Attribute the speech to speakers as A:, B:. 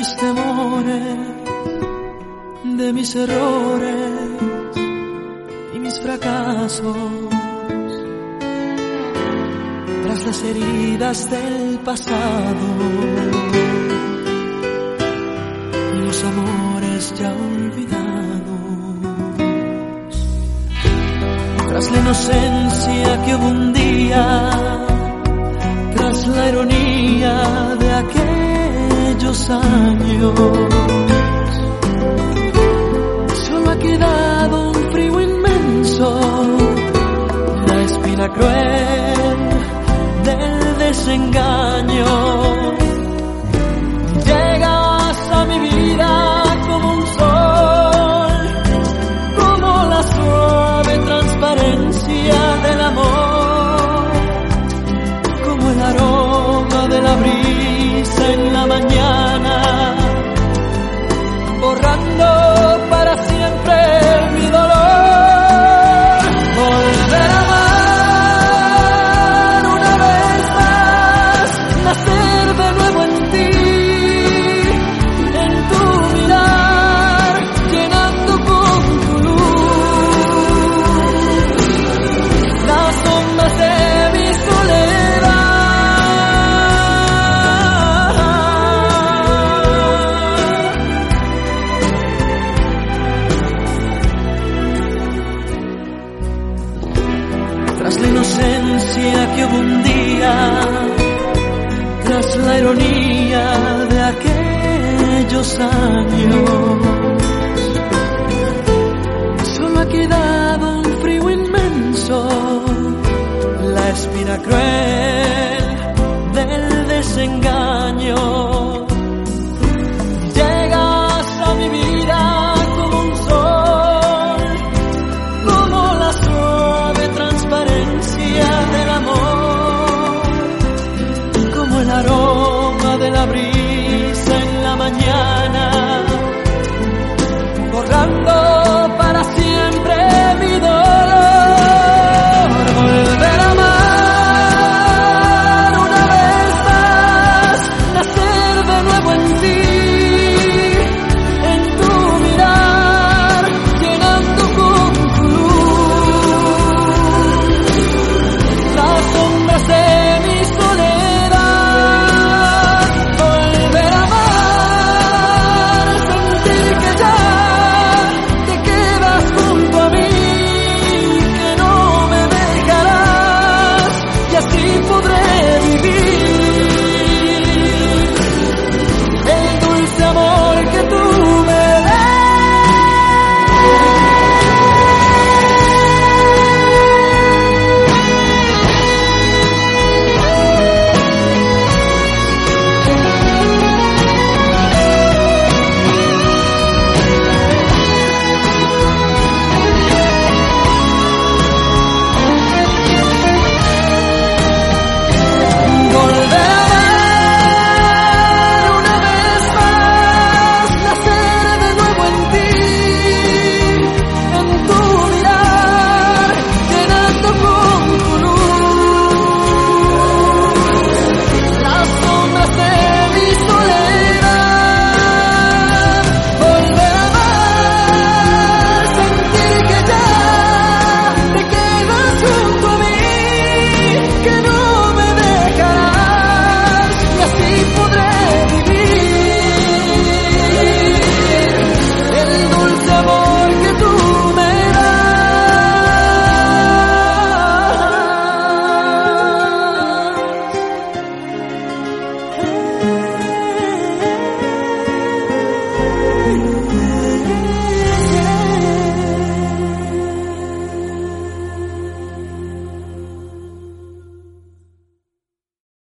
A: mis temores, de mis errores y mis fracasos, tras las heridas del pasado y los amores ya olvidados, tras la inocencia que hubo un día, tras la ironía de aquellos años, solo ha quedado un frío inmenso, la espina cruel del desengaño. Llegas a mi vida como un sol, como la suave transparencia del amor, como el aroma de la brisa en la mañana, borrando para siempre mi dolor. Volver a amar una vez más, nacer de nuevo en ti, en tu mirar, llenando con tu luz las sombras de mi soledad. Tras la inocencia que hubo un día, tras la ironía de aquellos años, solo ha quedado un frío inmenso, la espina cruel del desengaño.